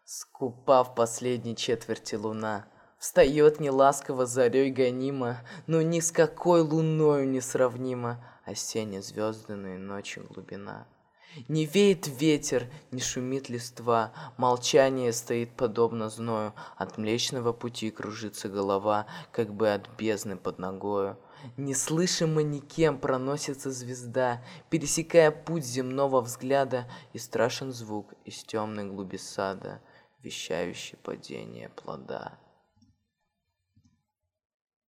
Скупа в последней четверти луна, встает неласково зарей гонима, но ни с какой луною не сравнима осенне-звезданной ночи глубина. Не веет ветер, не шумит листва, молчание стоит подобно зною, от Млечного Пути кружится голова, как бы от бездны под ногою. Неслышимо никем проносится звезда, пересекая путь земного взгляда, и страшен звук из темной глуби сада, вещающий падение плода.